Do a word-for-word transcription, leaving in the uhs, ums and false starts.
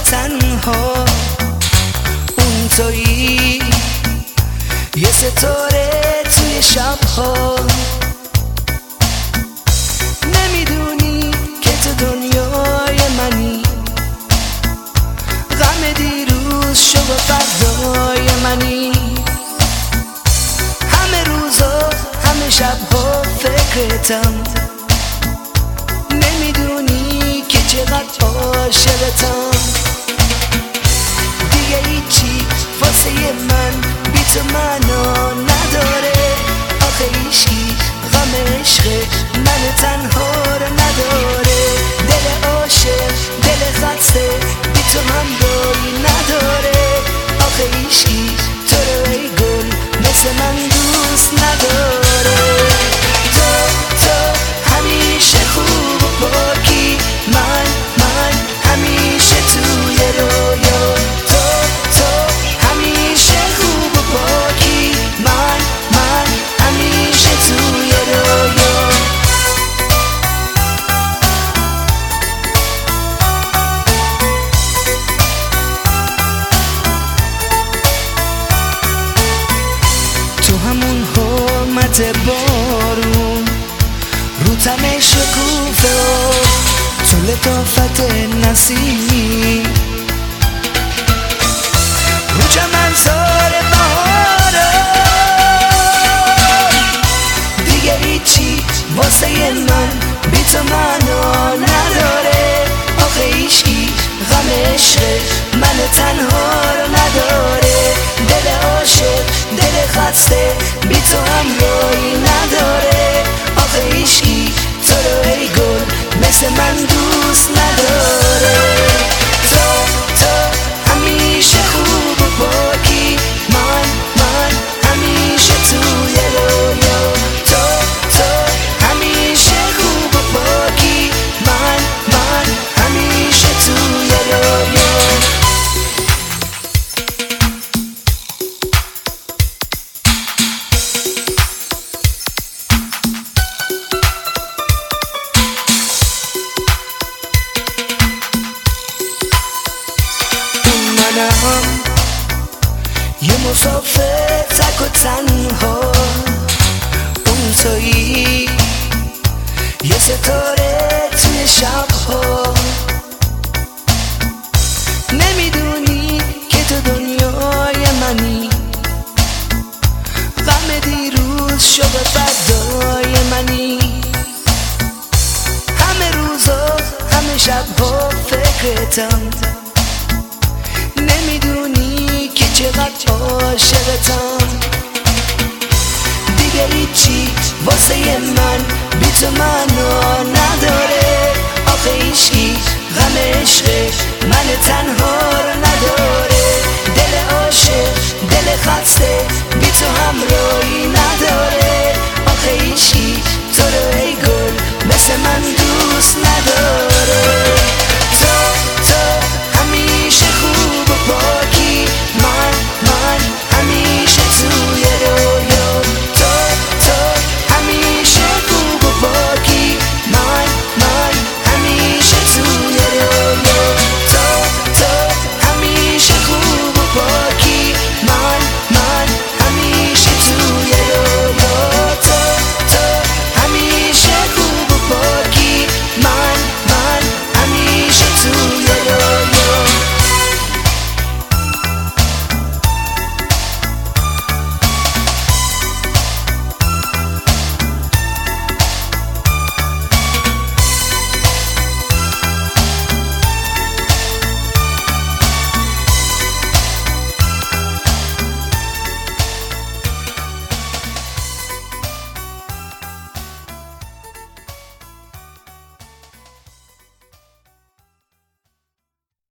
تنها اون تویی، یه ستاره توی شبها. نمیدونی که تو دنیای منی، غم دیروز شو و فردای منی. همه روزا همه شبها فکرتم، نمیدونی که چقدر عاشقتم. دیگه هیچی واسه من بی تو معنا نداره. آخه هیچی غم عشق من تنها رو نداره. دل عاشق دل خسته بی تو همراهی نداره. آخه هیچی تو رو ای گل مثل من دوست نداره. تو تو همیشه خوب و پاکی، من من همیشه توی رویا. تو تو همیشه خوب و پاکی، من من همیشه توی رویا. تو همون حرمت بارون، رو تن شکوفه و تو لطافت نسیمی، رو چمنزار بهارا. دیگه هیچی واسه من بی تو معنا نداره. آخه هیچی غم عشق من تنها رو نداره. دل عاشق دل خسته بی تو همراهی نداره. آخه هیچی تو رو ای گل مثل من دوست نداره. تو تو همیشه خوب و پاکی، من من همیشه توی رویا. تو تو همیشه خوب و پاکی، من من همیشه توی رویا. منم یه مسافر تک و تنها، اون تویی، یه ستاره توی شبها. نمیدونی که تو دنیای منی، غم دیروز شو و فردای منی. همه روزا همه شبها فکرتم، نمیدونی که چقدر عاشقتم. دیگه هیچی واسه من بی تو معنا نداره. آخه هیچی غم عشق من تنها رو